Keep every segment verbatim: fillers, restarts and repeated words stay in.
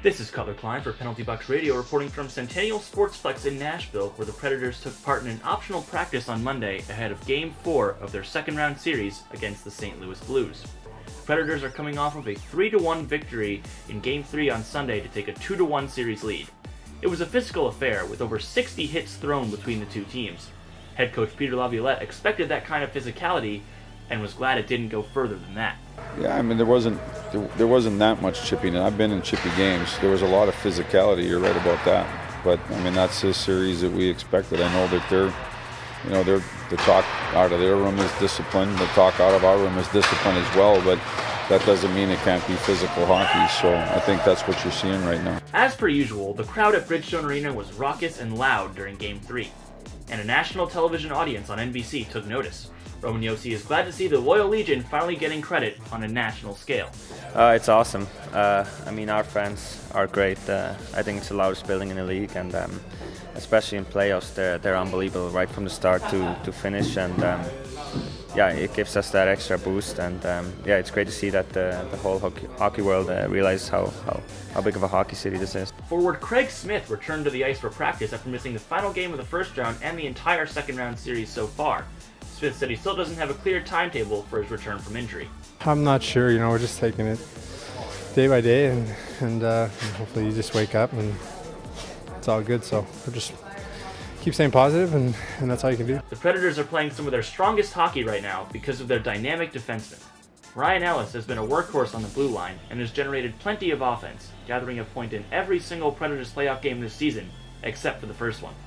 This is Cutler Klein for Penalty Box Radio, reporting from Centennial Sportsplex in Nashville, where the Predators took part in an optional practice on Monday ahead of Game four of their second-round series against the Saint Louis Blues. The Predators are coming off of a three to one victory in Game three on Sunday to take a two to one series lead. It was a physical affair, with over sixty hits thrown between the two teams. Head coach Peter Laviolette expected that kind of physicality and was glad it didn't go further than that. Yeah, I mean, there wasn't there, there wasn't that much chipping, and I've been in chippy games. There was a lot of physicality. You're right about that. But I mean, that's the series that we expected. I know that they're, you know, they're the talk out of their room is discipline. The talk out of our room is discipline as well. But that doesn't mean it can't be physical hockey. So I think that's what you're seeing right now. As per usual, the crowd at Bridgestone Arena was raucous and loud during Game three, and a national television audience on N B C took notice. Roman Josi is glad to see the Loyal Legion finally getting credit on a national scale. Uh, it's awesome. Uh, I mean, our fans are great. Uh, I think it's the loudest building in the league, and um, especially in playoffs, they're they're unbelievable right from the start to, to finish. And um, yeah, it gives us that extra boost. And um, yeah, it's great to see that the, the whole hockey, hockey world uh, realizes how, how how big of a hockey city this is. Forward Craig Smith returned to the ice for practice after missing the final game of the first round and the entire second round series so far. Smith said he still doesn't have a clear timetable for his return from injury. I'm not sure, you know, we're just taking it day by day, and, and, uh, and hopefully you just wake up and it's all good. So we'll just keep staying positive, and, and that's all you can do. The Predators are playing some of their strongest hockey right now because of their dynamic defensemen. Ryan Ellis has been a workhorse on the blue line and has generated plenty of offense, gathering a point in every single Predators playoff game this season, except for the first one.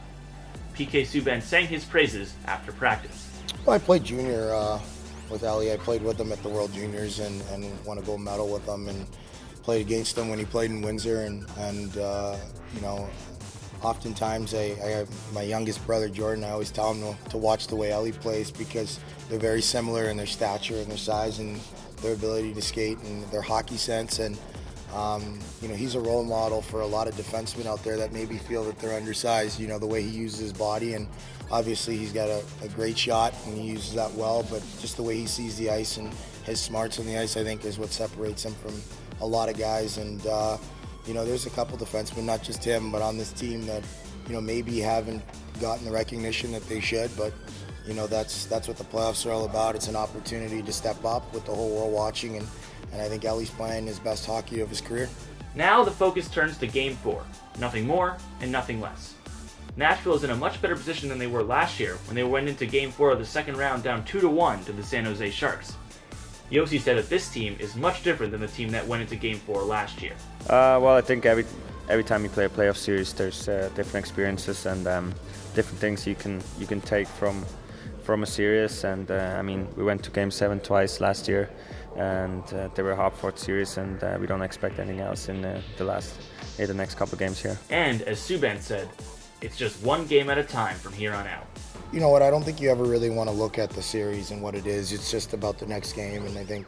P K Subban sang his praises after practice. Well, I played junior uh, with Ali. I played with him at the World Juniors and, and won a gold medal with him, and played against him when he played in Windsor. And, and uh, you know, oftentimes I, I have my youngest brother Jordan. I always tell him to, to watch the way Ali plays, because they're very similar in their stature and their size and their ability to skate and their hockey sense. And um, you know, he's a role model for a lot of defensemen out there that maybe feel that they're undersized. You know, the way he uses his body, and obviously he's got a, a great shot and he uses that well, but just the way he sees the ice and his smarts on the ice, I think, is what separates him from a lot of guys. And uh, you know, there's a couple defensemen, not just him, but on this team that, you know, maybe haven't gotten the recognition that they should, but you know, that's that's what the playoffs are all about. It's an opportunity to step up with the whole world watching, and, and I think Ellie's playing his best hockey of his career. Now the focus turns to Game four. Nothing more and nothing less. Nashville is in a much better position than they were last year when they went into Game four of the second round down two to one to the San Jose Sharks. Josi said that this team is much different than the team that went into Game four last year. Uh, well, I think every every time you play a playoff series, there's uh, different experiences and um, different things you can you can take from from a series. And uh, I mean, we went to Game seven twice last year, and uh, they were a hard-fought series, and uh, we don't expect anything else in uh, the last, in the next couple of games here. And as Subban said, it's just one game at a time from here on out. You know what, I don't think you ever really want to look at the series and what it is. It's just about the next game, and I think,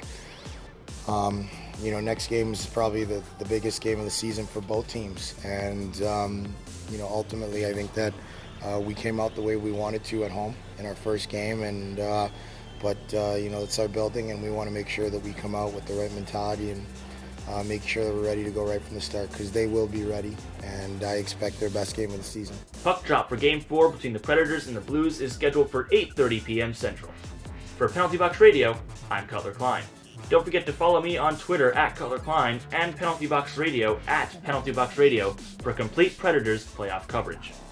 um, you know, next game is probably the, the biggest game of the season for both teams. And, um, you know, ultimately I think that uh, we came out the way we wanted to at home in our first game, and uh, but, uh, you know, it's our building, and we want to make sure that we come out with the right mentality and Uh, make sure that we're ready to go right from the start, because they will be ready, and I expect their best game of the season. Puck drop for Game four between the Predators and the Blues is scheduled for eight thirty p.m. Central. For Penalty Box Radio, I'm Cutler Klein. Don't forget to follow me on Twitter at Cutler Klein and Penalty Box Radio at Penalty Box Radio for complete Predators playoff coverage.